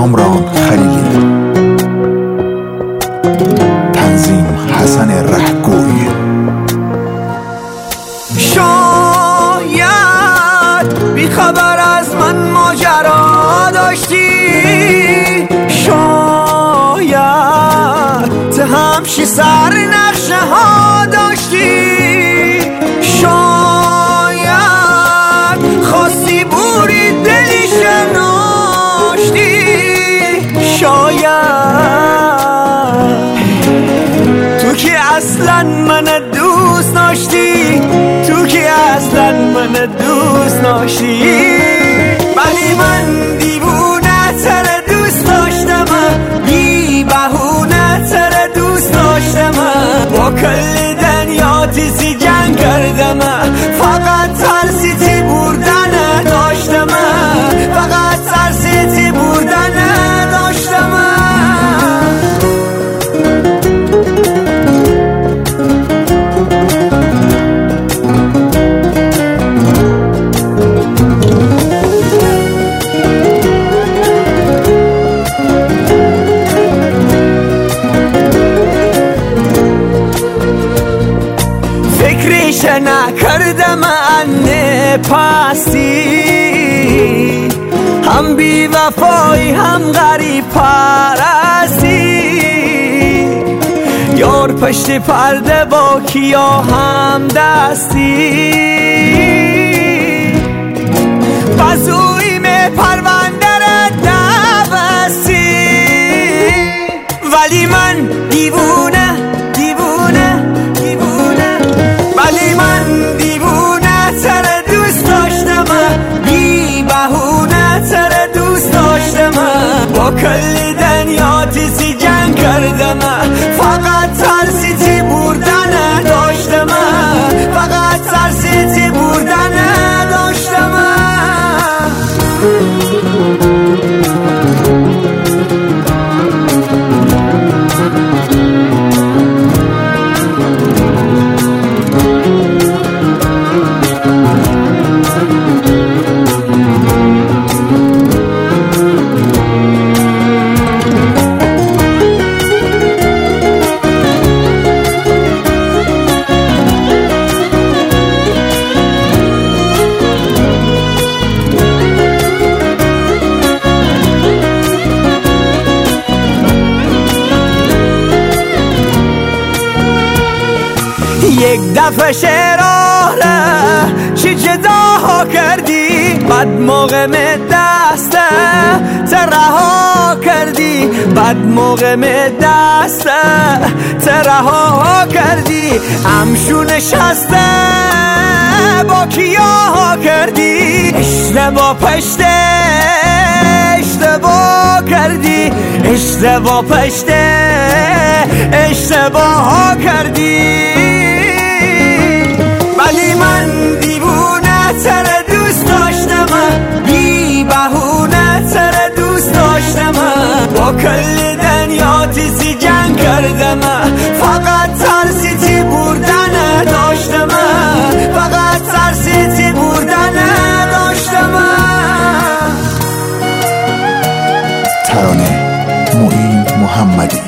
کامران خلیلی، تنظیم حسن رهگوی. شاید بی خبر از من ماجرا داشتی، شاید ته همشی سر نقشه ها داشتی، شاید خواستی بوری دلی شناشتی، شاید تو که اصلا من دوست داشتی، تو که اصلا من دوست داشتی، ولی من دیوونه تر دوست داشتم، بی بهونه تر دوست داشتم، با کل دنیا تیزی جنگ کردم، فقط ترسی بردن داشتم، فقط ترسی بردن داشتم. فکرش نکردم انه پستی، هم بی وفایی هم غریب پرستی، یار پشت پرده با کیا هم دستی، بازویم پرونده را دبستی، ولی من دیوونه ولی من دیوونه تر دوست داشتم، بی بهونه تر دوست داشتم، با کل دنیا تیزی جنگ کردم، فقط ترسی بردن داشتم، فقط ترسی بردن داشتم. یک دفعه شراره چی جدا کردی، بد موقع می دسته ترها کردی، بد موقع می دسته ترها کردی، همشو نشسته با کیا کردی، اشتباه پشته اشتباه کردی، اشتباه پشته اشتباه کردی، ولی من دیوونه تر دوست داشتم، بی بهونه تر دوست داشتم، با کل دنیا تیزی جنگ کردم، فقط ترسی بردن داشتم، فقط ترسی بردن داشتم. ترانه معین محمدی.